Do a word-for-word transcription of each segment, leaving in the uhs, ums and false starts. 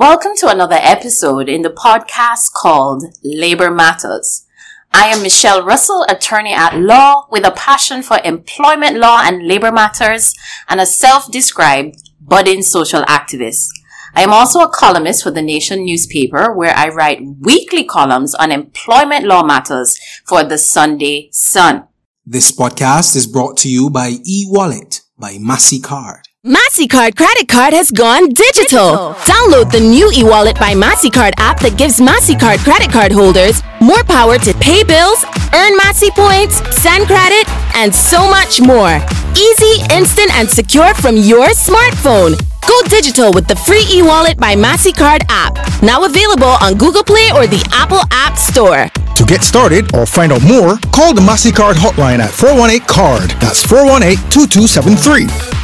Welcome to another episode in the podcast called Labor Matters. I am Michelle Russell, attorney at law with a passion for employment law and labor matters and a self-described budding social activist. I am also a columnist for The Nation newspaper where I write weekly columns on employment law matters for the Sunday Sun. This podcast is brought to you by eWallet by MasterCard. MasterCard credit card has gone digital. Download the new eWallet by MasterCard app that gives MasterCard credit card holders more power to pay bills, earn Massy points, send credit, and so much more. Easy, instant, and secure from your smartphone. Go digital with the free eWallet by MasterCard app. Now available on Google Play or the Apple App Store. To get started or find out more, call the MasterCard hotline at four one eight C A R D. That's four one eight, two two seven three.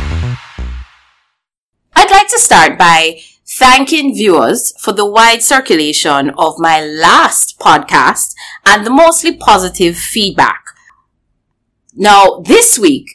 I'd like to start by thanking viewers for the wide circulation of my last podcast and the mostly positive feedback. Now, this week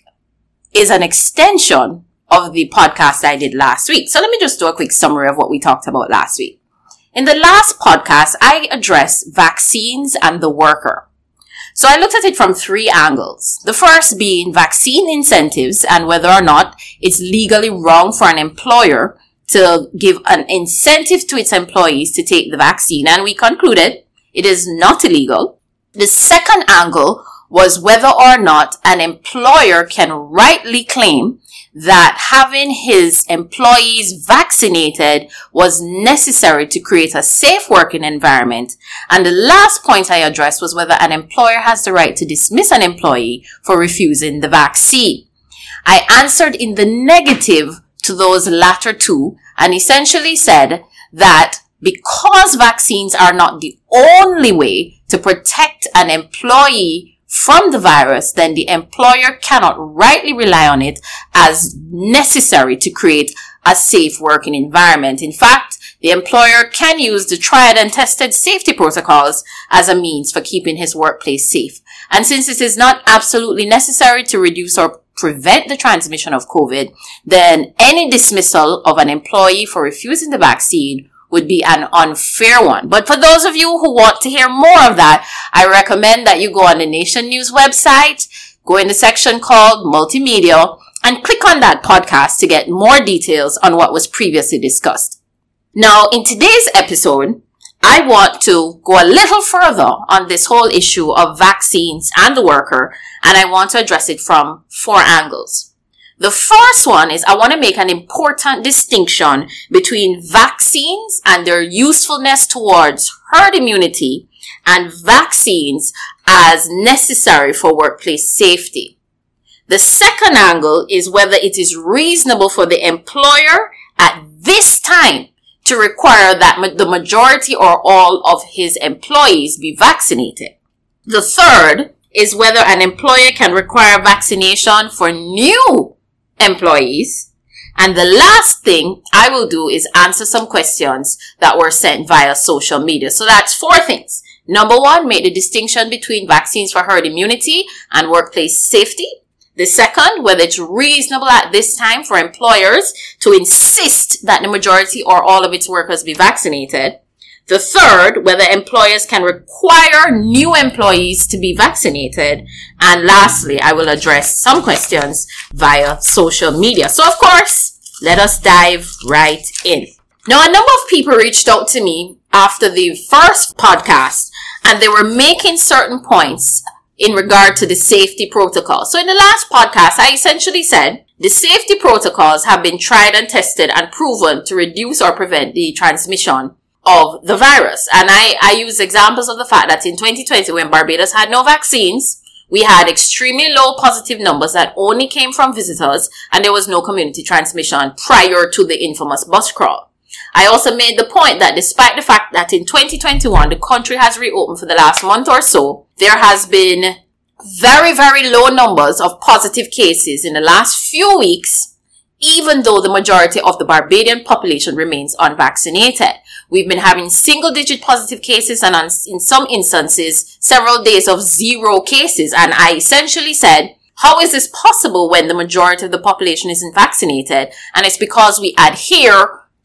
is an extension of the podcast I did last week. So let me just do a quick summary of what we talked about last week. In the last podcast, I addressed vaccines and the worker. So I looked at it from three angles. The first being vaccine incentives and whether or not it's legally wrong for an employer to give an incentive to its employees to take the vaccine. And we concluded it is not illegal. The second angle was whether or not an employer can rightly claim that having his employees vaccinated was necessary to create a safe working environment. And the last point I addressed was whether an employer has the right to dismiss an employee for refusing the vaccine. I answered in the negative to those latter two and essentially said that because vaccines are not the only way to protect an employee from the virus, then the employer cannot rightly rely on it as necessary to create a safe working environment. In fact, the employer can use the tried and tested safety protocols as a means for keeping his workplace safe. And since it is not absolutely necessary to reduce or prevent the transmission of COVID, then any dismissal of an employee for refusing the vaccine would be an unfair one. But for those of you who want to hear more of that, I recommend that you go on the Nation News website, go in the section called Multimedia, and click on that podcast to get more details on what was previously discussed. Now, in today's episode, I want to go a little further on this whole issue of vaccines and the worker, and I want to address it from four angles. The first one is I want to make an important distinction between vaccines and their usefulness towards herd immunity and vaccines as necessary for workplace safety. The second angle is whether it is reasonable for the employer at this time to require that the majority or all of his employees be vaccinated. The third is whether an employer can require vaccination for new employees. And the last thing I will do is answer some questions that were sent via social media. So that's four things. Number one, make the distinction between vaccines for herd immunity and workplace safety. The second, whether it's reasonable at this time for employers to insist that the majority or all of its workers be vaccinated. The third, whether employers can require new employees to be vaccinated. And lastly, I will address some questions via social media. So, of course, let us dive right in. Now, a number of people reached out to me after the first podcast, and they were making certain points in regard to the safety protocol. So, in the last podcast, I essentially said the safety protocols have been tried and tested and proven to reduce or prevent the transmission of the virus. And I, I use examples of the fact that in twenty twenty, when Barbados had no vaccines, we had extremely low positive numbers that only came from visitors, and there was no community transmission prior to the infamous bus crawl. I also made the point that despite the fact that in twenty twenty-one, the country has reopened for the last month or so, there has been very, very low numbers of positive cases in the last few weeks, even though the majority of the Barbadian population remains unvaccinated. We've been having single-digit positive cases and in some instances, several days of zero cases. And I essentially said, how is this possible when the majority of the population isn't vaccinated? And it's because we adhere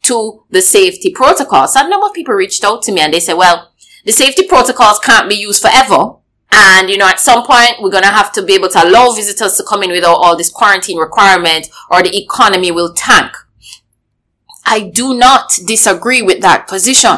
to the safety protocols. And a number of people reached out to me and they said, well, the safety protocols can't be used forever. And, you know, at some point, we're going to have to be able to allow visitors to come in without all this quarantine requirement, or the economy will tank. I do not disagree with that position.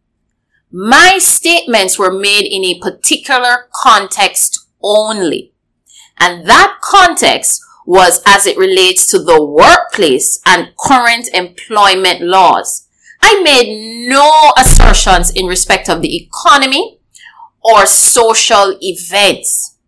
My statements were made in a particular context only. And that context was as it relates to the workplace and current employment laws. I made no assertions in respect of the economy or social events.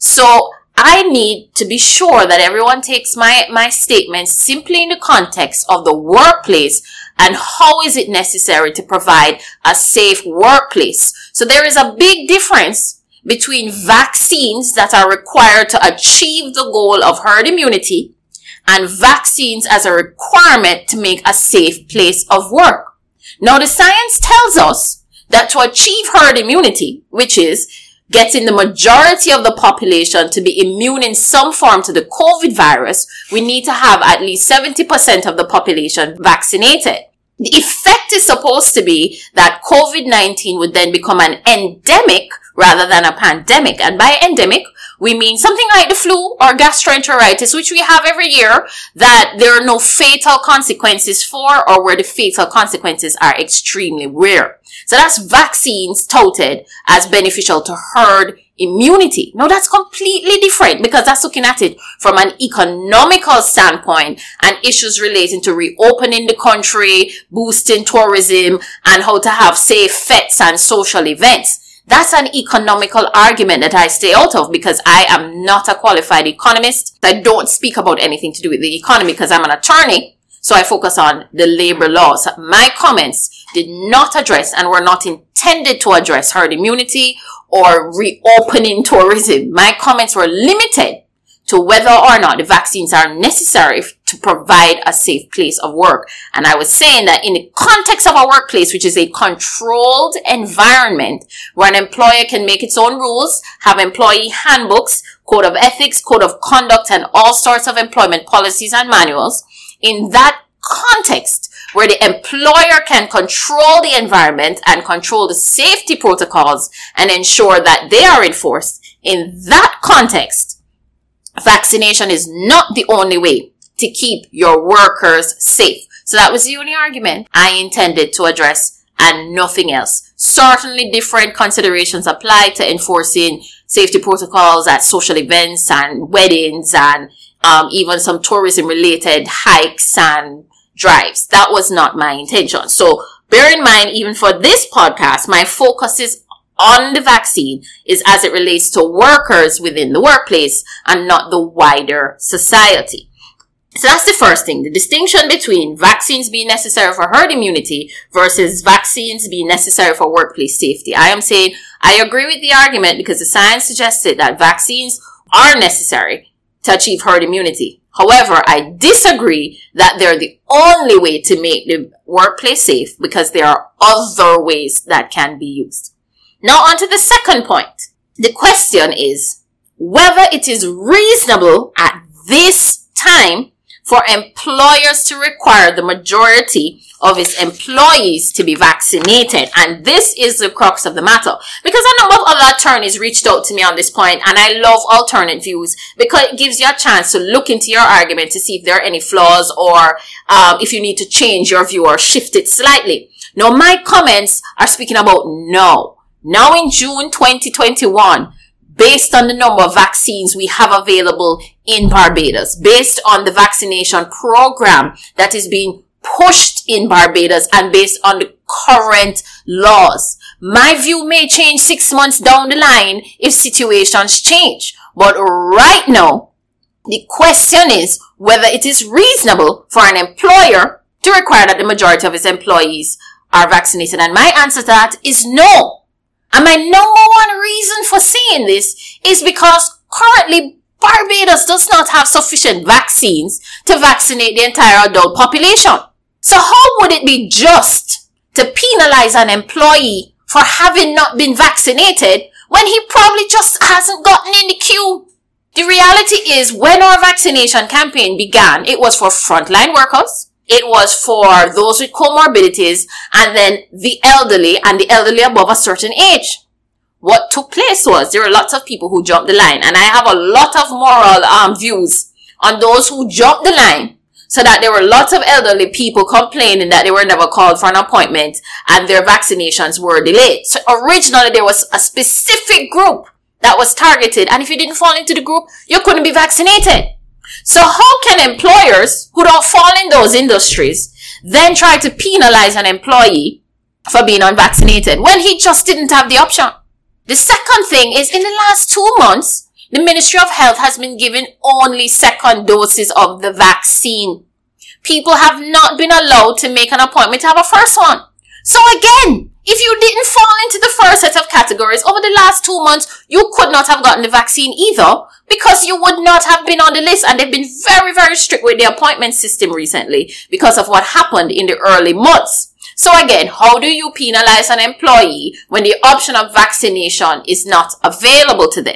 So I need to be sure that everyone takes my, my statements simply in the context of the workplace and how is it necessary to provide a safe workplace. So there is a big difference between vaccines that are required to achieve the goal of herd immunity and vaccines as a requirement to make a safe place of work. Now the science tells us that to achieve herd immunity, which is getting the majority of the population to be immune in some form to the COVID virus, we need to have at least seventy percent of the population vaccinated. The effect is supposed to be that COVID nineteen would then become an endemic rather than a pandemic. And by endemic, we mean something like the flu or gastroenteritis, which we have every year, that there are no fatal consequences for, or where the fatal consequences are extremely rare. So that's vaccines touted as beneficial to herd immunity. No, that's completely different, because that's looking at it from an economical standpoint and issues relating to reopening the country, boosting tourism, and how to have safe fetes and social events. That's an economical argument that I stay out of, because I am not a qualified economist. I don't speak about anything to do with the economy because I'm an attorney. So I focus on the labor laws. My comments did not address and were not intended to address herd immunity or reopening tourism. My comments were limited to whether or not the vaccines are necessary to provide a safe place of work. And I was saying that in the context of a workplace, which is a controlled environment where an employer can make its own rules, have employee handbooks, code of ethics, code of conduct, and all sorts of employment policies and manuals, in that context where the employer can control the environment and control the safety protocols and ensure that they are enforced, in that context, vaccination is not the only way to keep your workers safe. So that was the only argument I intended to address, and nothing else. Certainly different considerations apply to enforcing safety protocols at social events and weddings and um, even some tourism related hikes and drives. That was not my intention. So bear in mind, even for this podcast, my focus is on the vaccine is as it relates to workers within the workplace and not the wider society. So that's the first thing, the distinction between vaccines being necessary for herd immunity versus vaccines being necessary for workplace safety. I am saying I agree with the argument because the science suggested that vaccines are necessary to achieve herd immunity. However, I disagree that they're the only way to make the workplace safe, because there are other ways that can be used. Now on to the second point. The question is whether it is reasonable at this time for employers to require the majority of its employees to be vaccinated. And this is the crux of the matter, because a number of other attorneys reached out to me on this point, and I love alternate views because it gives you a chance to look into your argument to see if there are any flaws or um, if you need to change your view or shift it slightly. Now my comments are speaking about now. Now in June twenty twenty-one, based on the number of vaccines we have available in Barbados, based on the vaccination program that is being pushed in Barbados, and based on the current laws, my view may change six months down the line if situations change. But right now, the question is whether it is reasonable for an employer to require that the majority of its employees are vaccinated. And my answer to that is no. And my number one reason for saying this is because currently Barbados does not have sufficient vaccines to vaccinate the entire adult population. So how would it be just to penalize an employee for having not been vaccinated when he probably just hasn't gotten in the queue? The reality is, when our vaccination campaign began, it was for frontline workers, It was for those with comorbidities and then the elderly and the elderly above a certain age. What took place was there were lots of people who jumped the line, and I have a lot of moral um, views on those who jumped the line, so that there were lots of elderly people complaining that they were never called for an appointment and their vaccinations were delayed. So originally there was a specific group that was targeted, and if you didn't fall into the group, you couldn't be vaccinated. So how can employers who don't fall in those industries then try to penalize an employee for being unvaccinated when he just didn't have the option? The second thing is, in the last two months, the Ministry of Health has been giving only second doses of the vaccine. People have not been allowed to make an appointment to have a first one. So again, if you didn't fall into the first set of categories over the last two months, you could not have gotten the vaccine either, because you would not have been on the list. And they've been very, very strict with the appointment system recently because of what happened in the early months. So again, how do you penalize an employee when the option of vaccination is not available to them?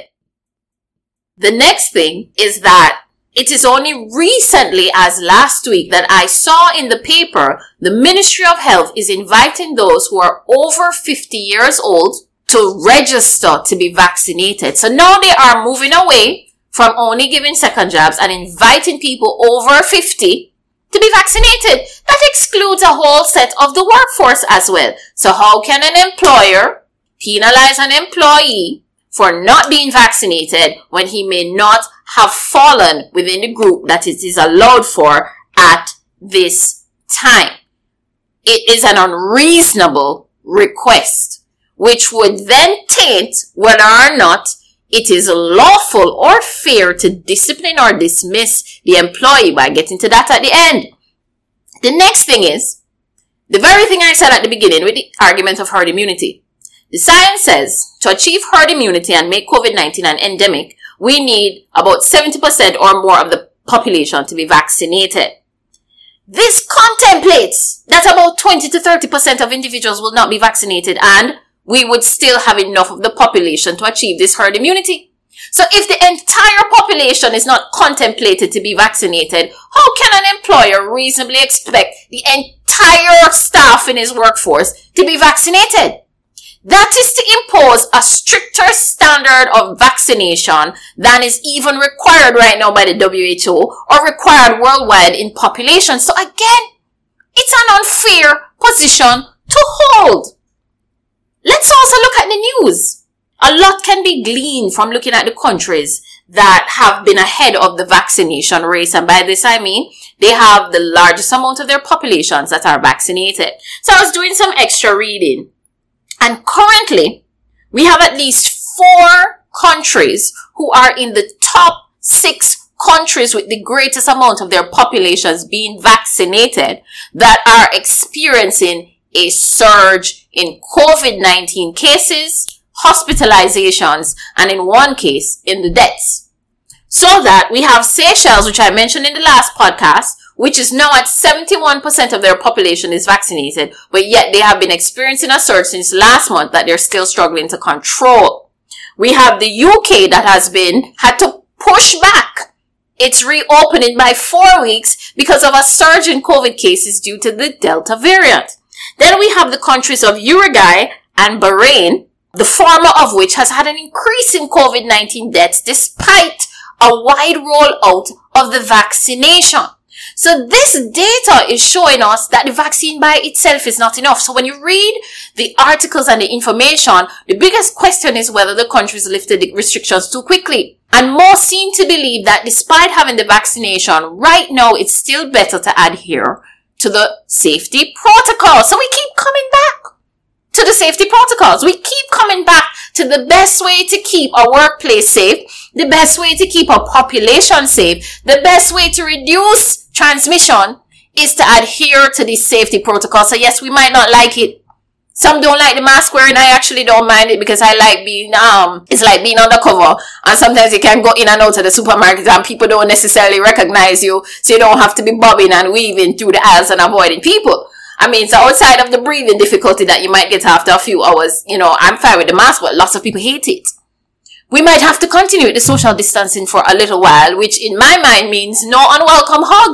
The next thing is that it is only recently, as last week, that I saw in the paper, the Ministry of Health is inviting those who are over fifty years old to register to be vaccinated. So now they are moving away from only giving second jabs and inviting people over fifty to be vaccinated. That excludes a whole set of the workforce as well. So how can an employer penalize an employee for not being vaccinated when he may not have fallen within the group that it is allowed for at this time? It is an unreasonable request, which would then taint whether or not it is lawful or fair to discipline or dismiss the employee by getting to that at the end. The next thing is, the very thing I said at the beginning with the argument of herd immunity. The science says to achieve herd immunity and make COVID nineteen an endemic, we need about seventy percent or more of the population to be vaccinated. This contemplates that about twenty to thirty percent of individuals will not be vaccinated, and we would still have enough of the population to achieve this herd immunity. So if the entire population is not contemplated to be vaccinated, how can an employer reasonably expect the entire staff in his workforce to be vaccinated? That is to impose a stricter standard of vaccination than is even required right now by the W H O or required worldwide in population. So again, it's an unfair position to hold. Let's also look at the news. A lot can be gleaned from looking at the countries that have been ahead of the vaccination race. And by this I mean, they have the largest amount of their populations that are vaccinated. So I was doing some extra reading. And currently, we have at least four countries who are in the top six countries with the greatest amount of their populations being vaccinated that are experiencing a surge in COVID nineteen cases, hospitalizations, and in one case, in the deaths. So that we have Seychelles, which I mentioned in the last podcast, which is now at seventy-one percent of their population is vaccinated, but yet they have been experiencing a surge since last month that they're still struggling to control. We have the U K that has been, had to push back its reopening by four weeks because of a surge in COVID cases due to the Delta variant. Then we have the countries of Uruguay and Bahrain, the former of which has had an increase in COVID nineteen deaths despite a wide rollout of the vaccination. So this data is showing us that the vaccine by itself is not enough. So when you read the articles and the information, the biggest question is whether the countries lifted the restrictions too quickly. And most seem to believe that despite having the vaccination, right now it's still better to adhere to the safety protocols. So we keep coming back to the safety protocols. We keep coming back to the best way to keep our workplace safe, the best way to keep our population safe, the best way to reduce transmission is to adhere to these safety protocols. So yes, we might not like it. Some don't like the mask wearing. I actually don't mind it because I like being, um, it's like being undercover. And sometimes you can go in and out of the supermarket and people don't necessarily recognize you. So you don't have to be bobbing and weaving through the aisles and avoiding people. I mean, so outside of the breathing difficulty that you might get after a few hours, you know, I'm fine with the mask, but lots of people hate it. We might have to continue with the social distancing for a little while, which in my mind means no unwelcome hugs.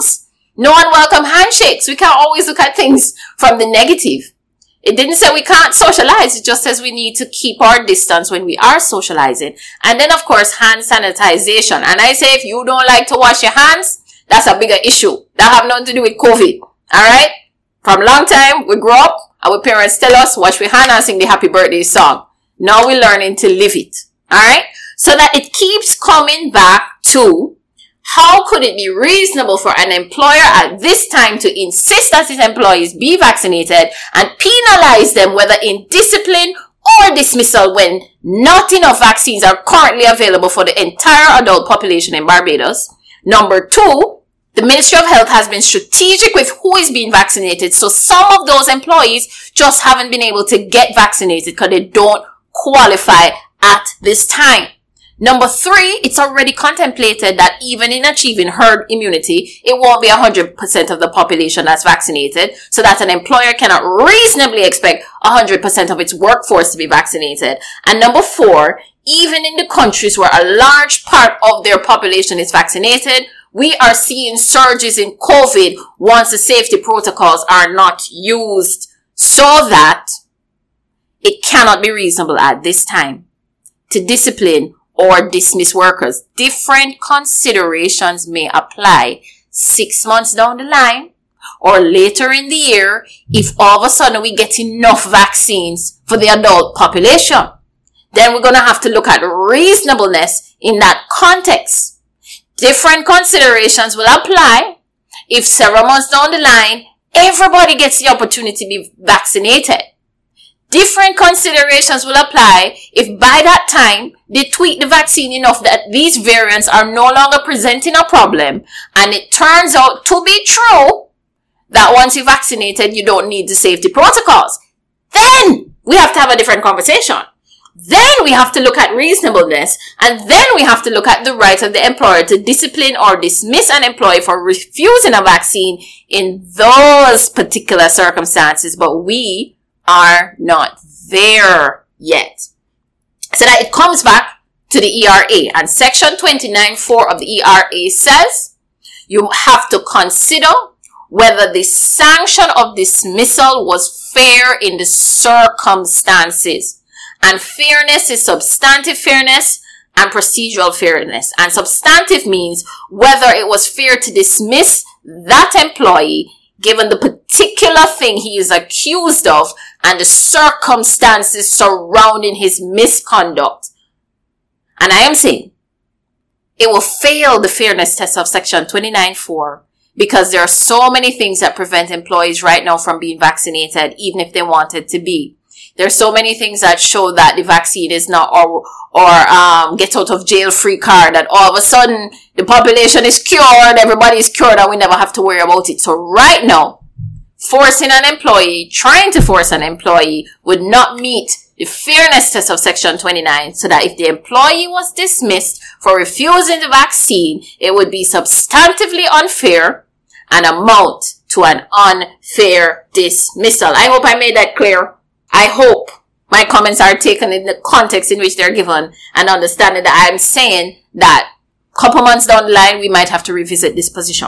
No unwelcome handshakes. We can't always look at things from the negative. It didn't say we can't socialize. It just says we need to keep our distance when we are socializing. And then, of course, hand sanitization. And I say if you don't like to wash your hands, that's a bigger issue. That have nothing to do with COVID. All right? From long time, we grew up, our parents tell us, wash your hands and sing the happy birthday song. Now we're learning to live it. All right? So that it keeps coming back to, how could it be reasonable for an employer at this time to insist that his employees be vaccinated and penalize them, whether in discipline or dismissal, when not enough vaccines are currently available for the entire adult population in Barbados? Number two, the Ministry of Health has been strategic with who is being vaccinated. So some of those employees just haven't been able to get vaccinated because they don't qualify at this time. Number three, it's already contemplated that even in achieving herd immunity, it won't be one hundred percent of the population that's vaccinated, so that an employer cannot reasonably expect one hundred percent of its workforce to be vaccinated. And number four, even in the countries where a large part of their population is vaccinated, we are seeing surges in COVID once the safety protocols are not used, so that it cannot be reasonable at this time to discipline or dismiss workers. Different considerations may apply six months down the line or later in the year if all of a sudden we get enough vaccines for the adult population. Then we're going to have to look at reasonableness in that context. Different considerations will apply if several months down the line everybody gets the opportunity to be vaccinated. Different considerations will apply if by that time they tweak the vaccine enough that these variants are no longer presenting a problem, and it turns out to be true that once you're vaccinated you don't need the safety protocols. Then we have to have a different conversation. Then we have to look at reasonableness, and then we have to look at the right of the employer to discipline or dismiss an employee for refusing a vaccine in those particular circumstances. But we are not there yet. So that it comes back to the E R A, and section twenty-nine four of the E R A says you have to consider whether the sanction of dismissal was fair in the circumstances. And fairness is substantive fairness and procedural fairness. And substantive means whether it was fair to dismiss that employee given the particular thing he is accused of and the circumstances surrounding his misconduct. And I am saying it will fail the fairness test of section twenty-nine four because there are so many things that prevent employees right now from being vaccinated, even if they wanted to be. There are so many things that show that the vaccine is not, or or um, get out of jail free card, that all of a sudden the population is cured, everybody is cured, and we never have to worry about it. So right now, forcing an employee, trying to force an employee would not meet the fairness test of section twenty-nine, so that if the employee was dismissed for refusing the vaccine, it would be substantively unfair and amount to an unfair dismissal. I hope I made that clear. I hope my comments are taken in the context in which they're given, and understanding that I'm saying that a couple months down the line, we might have to revisit this position.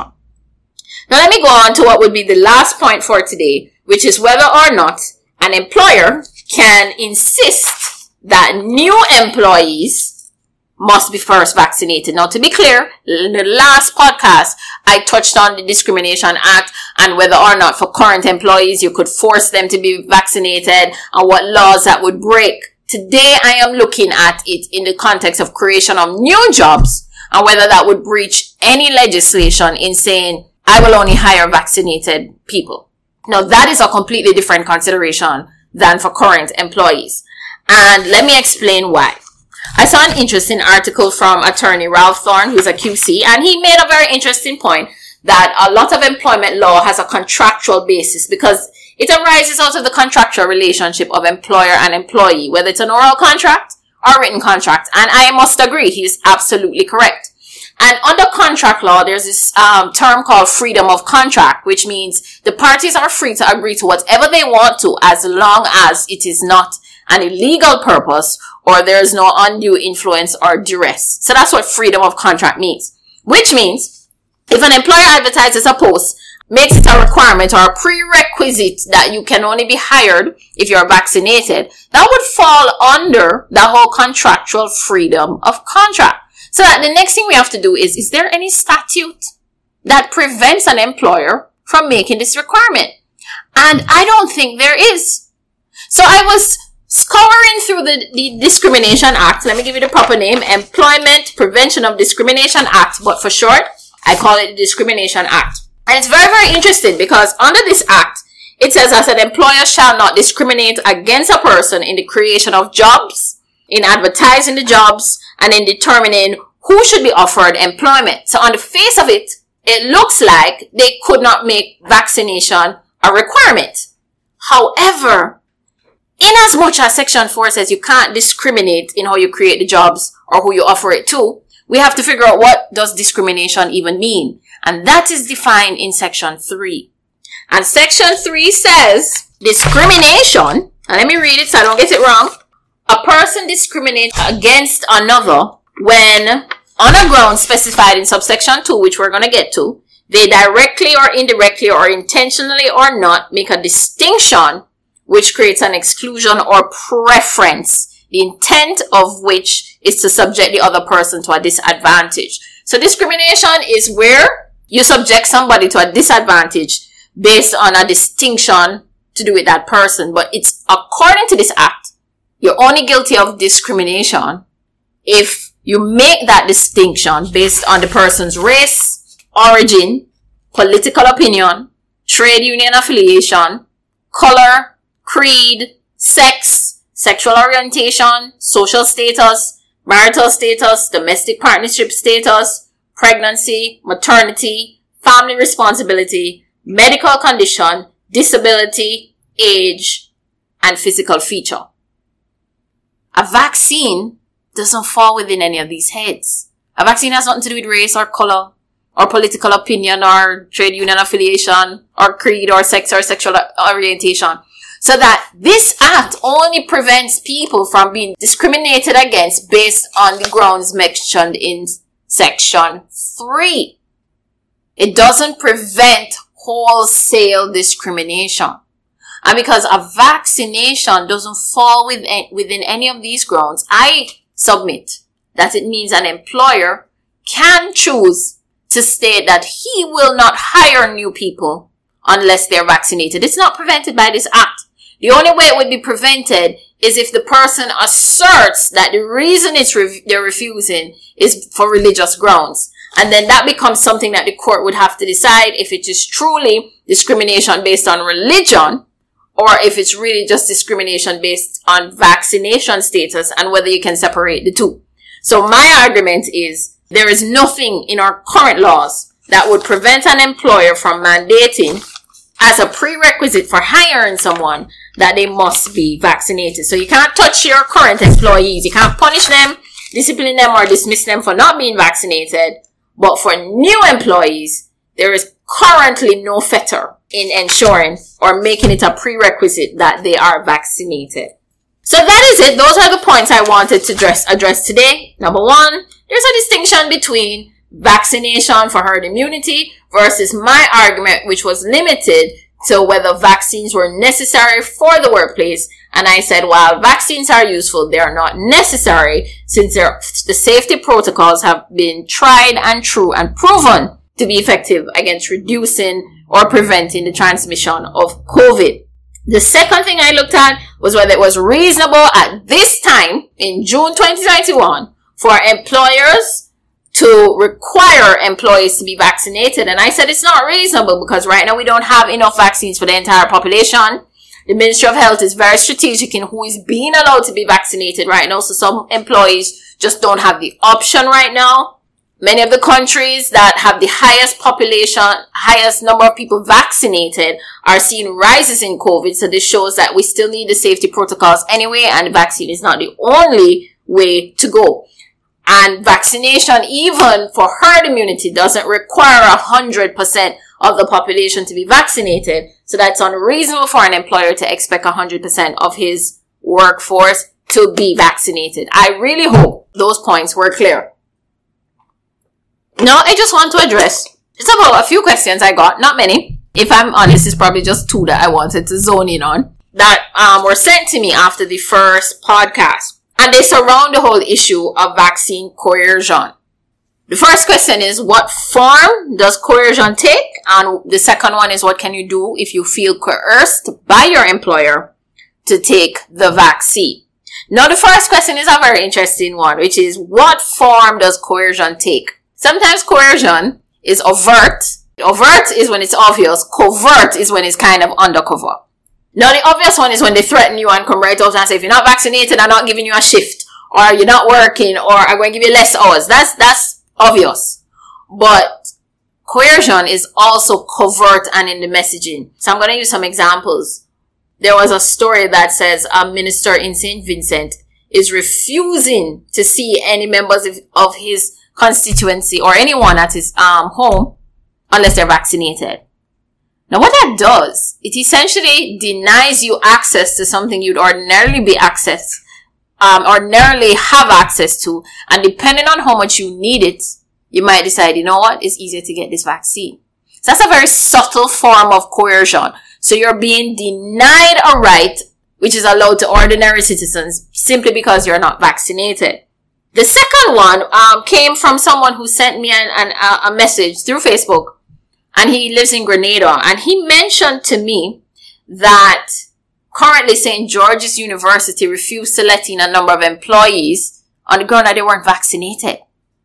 Now let me go on to what would be the last point for today, which is whether or not an employer can insist that new employees must be first vaccinated. Now, to be clear, in the last podcast, I touched on the Discrimination Act and whether or not for current employees you could force them to be vaccinated and what laws that would break. Today, I am looking at it in the context of creation of new jobs and whether that would breach any legislation in saying, I will only hire vaccinated people. Now, that is a completely different consideration than for current employees. And let me explain why. I saw an interesting article from attorney Ralph Thorne, who's a Q C, and he made a very interesting point that a lot of employment law has a contractual basis because it arises out of the contractual relationship of employer and employee, whether it's an oral contract or written contract. And I must agree, he's absolutely correct. And under contract law, there's this um, term called freedom of contract, which means the parties are free to agree to whatever they want to as long as it is not an illegal purpose or there is no undue influence or duress. So that's what freedom of contract means. Which means If an employer advertises a post, makes it a requirement or a prerequisite that you can only be hired if you're vaccinated, that would fall under the whole contractual freedom of contract. So that the next thing we have to do is, is there any statute that prevents an employer from making this requirement? And I don't think there is. So I was scouring through the, the Discrimination Act. Let me give you the proper name. Employment Prevention of Discrimination Act. But for short, I call it the Discrimination Act. And it's very, very interesting because under this act, it says that an employer shall not discriminate against a person in the creation of jobs, in advertising the jobs, and in determining who should be offered employment. So on the face of it, it looks like they could not make vaccination a requirement. However, in as much as Section four says you can't discriminate in how you create the jobs or who you offer it to, we have to figure out what does discrimination even mean. And that is defined in Section three. And Section three says discrimination, and let me read it so I don't get it wrong. A person discriminates against another when, on a ground specified in subsection two, which we're going to get to, they directly or indirectly or intentionally or not make a distinction which creates an exclusion or preference, the intent of which is to subject the other person to a disadvantage. So discrimination is where you subject somebody to a disadvantage based on a distinction to do with that person. But it's, according to this act, you're only guilty of discrimination if you make that distinction based on the person's race, origin, political opinion, trade union affiliation, color, creed, sex, sexual orientation, social status, marital status, domestic partnership status, pregnancy, maternity, family responsibility, medical condition, disability, age, and physical feature. A vaccine doesn't fall within any of these heads. A vaccine has nothing to do with race or color or political opinion or trade union affiliation or creed or sex or sexual orientation. So that this act only prevents people from being discriminated against based on the grounds mentioned in Section three. It doesn't prevent wholesale discrimination. And because a vaccination doesn't fall within, within any of these grounds, I submit that it means an employer can choose to state that he will not hire new people unless they're vaccinated. It's not prevented by this act. The only way it would be prevented is if the person asserts that the reason it's re- they're refusing is for religious grounds. And then that becomes something that the court would have to decide if it is truly discrimination based on religion or if it's really just discrimination based on vaccination status and whether you can separate the two. So my argument is there is nothing in our current laws that would prevent an employer from mandating as a prerequisite for hiring someone that they must be vaccinated. So you can't touch your current employees. You can't punish them, discipline them, or dismiss them for not being vaccinated. But for new employees, there is currently no fetter in ensuring or making it a prerequisite that they are vaccinated. So that is it. Those are the points I wanted to address, address today. Number one, there's a distinction between vaccination for herd immunity versus my argument, which was limited to whether vaccines were necessary for the workplace. And I said, while vaccines are useful, they are not necessary since the safety protocols have been tried and true and proven to be effective against reducing or preventing the transmission of COVID. The second thing I looked at was whether it was reasonable at this time in June twenty twenty-one for employers to require employees to be vaccinated. And I said it's not reasonable because right now we don't have enough vaccines for the entire population. The Ministry of Health is very strategic in who is being allowed to be vaccinated right now. So some employees just don't have the option right now. Many of the countries that have the highest population, highest number of people vaccinated are seeing rises in COVID. So this shows that we still need the safety protocols anyway, and the vaccine is not the only way to go. And vaccination, even for herd immunity, doesn't require one hundred percent of the population to be vaccinated. So that's unreasonable for an employer to expect one hundred percent of his workforce to be vaccinated. I really hope those points were clear. Now, I just want to address Just about a few questions I got, not many. If I'm honest, it's probably just two that I wanted to zone in on that um, were sent to me after the first podcast. And they surround the whole issue of vaccine coercion. The first question is, what form does coercion take? And the second one is, what can you do if you feel coerced by your employer to take the vaccine? Now, the first question is a very interesting one, which is, what form does coercion take? Sometimes coercion is overt. Overt is when it's obvious. Covert is when it's kind of undercover. Now, the obvious one is when they threaten you and come right out and say, if you're not vaccinated, I'm not giving you a shift, or you're not working, or I'm going to give you less hours. That's, that's obvious. But coercion is also covert and in the messaging. So I'm going to use some examples. There was a story that says a minister in Saint Vincent is refusing to see any members of, of his constituency or anyone at his um, home unless they're vaccinated. Now, what that does, it essentially denies you access to something you'd ordinarily be access, um, ordinarily have access to, and depending on how much you need it, you might decide, you know what, it's easier to get this vaccine. So that's a very subtle form of coercion. So you're being denied a right which is allowed to ordinary citizens simply because you're not vaccinated. The second one um, came from someone who sent me an, an, a message through Facebook, and he lives in Grenada, and he mentioned to me that currently Saint George's University refused to let in a number of employees on the ground that they weren't vaccinated.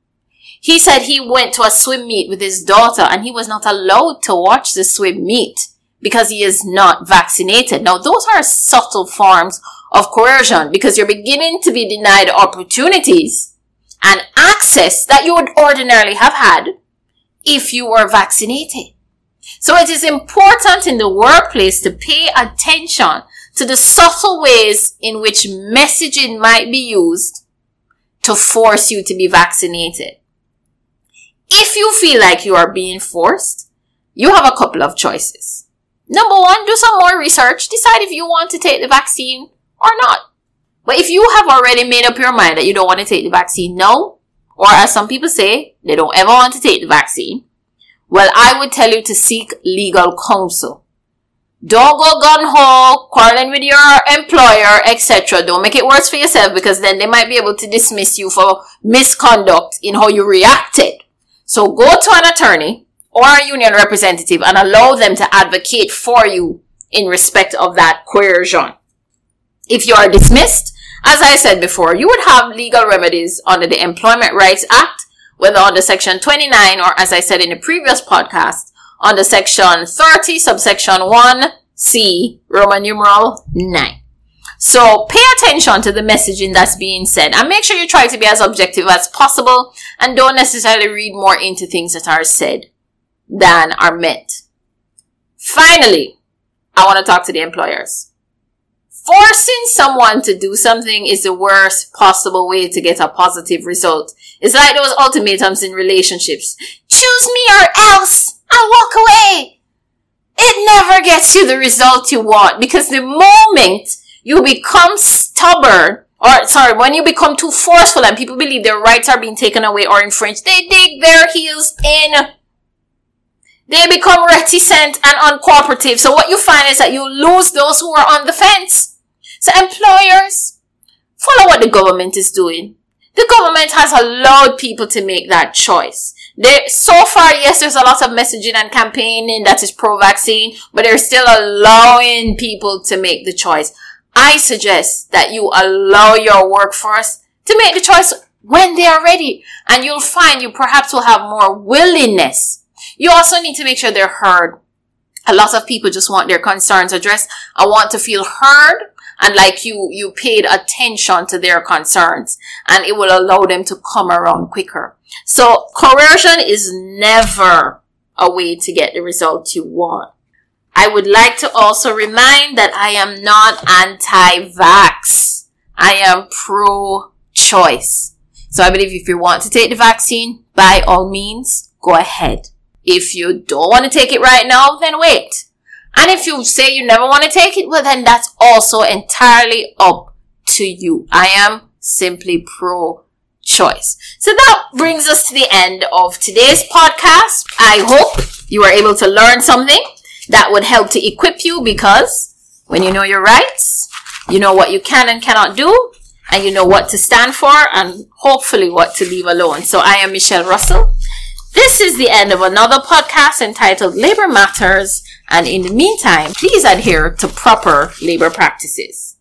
He said he went to a swim meet with his daughter, and he was not allowed to watch the swim meet because he is not vaccinated. Now, those are subtle forms of coercion because you're beginning to be denied opportunities and access that you would ordinarily have had if you were vaccinated. So it is important in the workplace to pay attention to the subtle ways in which messaging might be used to force you to be vaccinated. If you feel like you are being forced, you have a couple of choices. Number one, do some more research. Decide if you want to take the vaccine or not. But if you have already made up your mind that you don't want to take the vaccine now, or as some people say, they don't ever want to take the vaccine, well, I would tell you to seek legal counsel. Don't go gun-ho, quarreling with your employer, et cetera. Don't make it worse for yourself because then they might be able to dismiss you for misconduct in how you reacted. So go to an attorney or a union representative and allow them to advocate for you in respect of that coercion. If you are dismissed, as I said before, you would have legal remedies under the Employment Rights Act, whether under Section twenty-nine or, as I said in the previous podcast, under Section thirty, subsection one, C, Roman numeral nine. So pay attention to the messaging that's being said and make sure you try to be as objective as possible and don't necessarily read more into things that are said than are meant. Finally, I want to talk to the employers. Forcing someone to do something is the worst possible way to get a positive result. It's like those ultimatums in relationships. Choose me or else. I'll walk away. It never gets you the result you want because the moment you become stubborn, or sorry, when you become too forceful and people believe their rights are being taken away or infringed, they dig their heels in. They become reticent and uncooperative. So what you find is that you lose those who are on the fence. So employers, follow what the government is doing. The government has allowed people to make that choice. They, so far, yes, there's a lot of messaging and campaigning that is pro-vaccine, but they're still allowing people to make the choice. I suggest that you allow your workforce to make the choice when they are ready, and you'll find you perhaps will have more willingness. You also need to make sure they're heard. A lot of people just want their concerns addressed. I want to feel heard and like you, you paid attention to their concerns, and it will allow them to come around quicker. So coercion is never a way to get the result you want. I would like to also remind that I am not anti-vax. I am pro-choice. So I believe if you want to take the vaccine, by all means, go ahead. If you don't want to take it right now, then wait. And if you say you never want to take it, well, then that's also entirely up to you. I am simply pro-choice. choice. So that brings us to the end of today's podcast. I hope you were able to learn something that would help to equip you, because when you know your rights, you know what you can and cannot do, and you know what to stand for, and hopefully what to leave alone. So I am Michelle Russell. This is the end of another podcast entitled Labor Matters. And in the meantime, please adhere to proper labor practices.